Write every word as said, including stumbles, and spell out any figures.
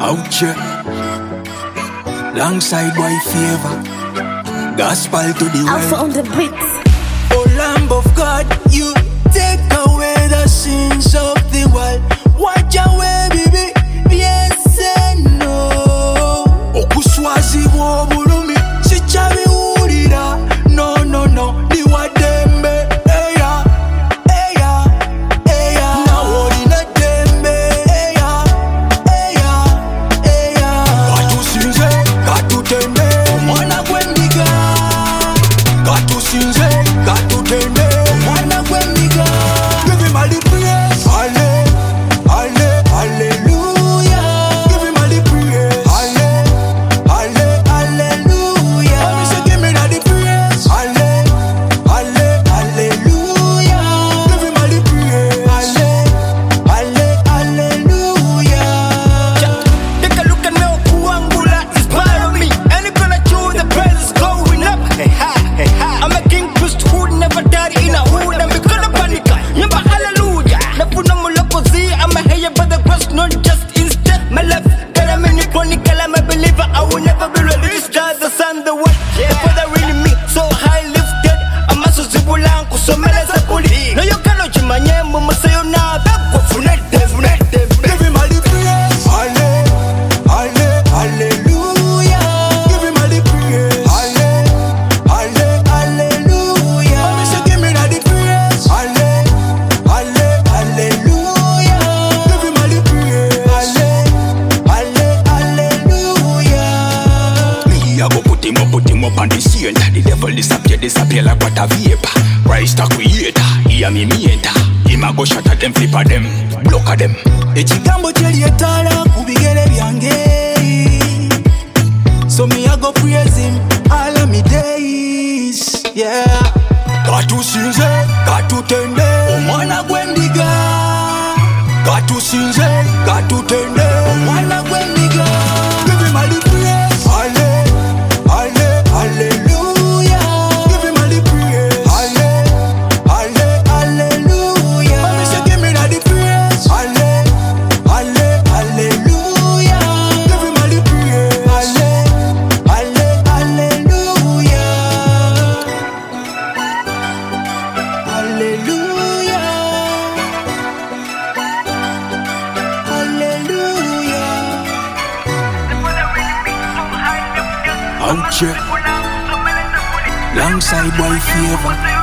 Ouch, yeah. Longside boy favor. Gospel to the world. Alpha on the beats. Oh Lamb of God, you take away the sins of the world. Watch away, baby. Yes and no. Okuswazi wo bulumi. Sichabi urira. No, no, no. Ni wadembe. Eya, eya, eya. Na wori na dembe. Eya, eya, eya. Katu sinze, katu tende. Mwana kwendiga. Katu sinze, katu tende. Mwana kwendiga. Give him all the praise. Ale, ale, hallelujah. Give him all the praise. Ale, ale, hallelujah. Oh, me say give me all the praise. Ale, ale, hallelujah. Give him all the praise. Ale, ale, hallelujah. Take a look at me, Kuangula inspire me. And it's gonna choose the praises going up. Hey ha, hey ha. I'm a king priest who never died in a hood. I'm gonna panic. Yamba hallelujah. Napuna mulokozi. I'm a hair by the cross, not just instead. My love, that I'm in the chronicle. I'm a believer. I will never be released. God, the Son, the Word. The Father really me, so high lifted. I'm a suzibulanku, so meleza puli. No, you cannot jimanye, mama say you now. Funete, funete, Give him all the praise. Ale, ale, hallelujah. Give him all the praise. Ale, ale, hallelujah. Oh, me say give me all the praise. Ale, ale, hallelujah. Give him all the praise. Ale, ale, hallelujah. Me, I go put him up, put him up on the scene. The devil disappear, disappear like what a vapor. Christ a creator, he a me meter. Him a go shot at them, flip at them, block at them. Ekigambo kyelyetala ku bigere byange. So me I go praise him all of me days. Yeah. Katusinze, katutende, omwana gwendiga. Katusinze, katutende, omwana gwendiga. Give him all the praise. Ale, ale, hallelujah. Give him all the praise. Ale, ale, hallelujah. Oh, me say give me all the praise. Ale, ale, hallelujah. Give him all the praise. Ale, ale, hallelujah. Hallelujah. Hallelujah. Ouch, yeah. Longside boy favor.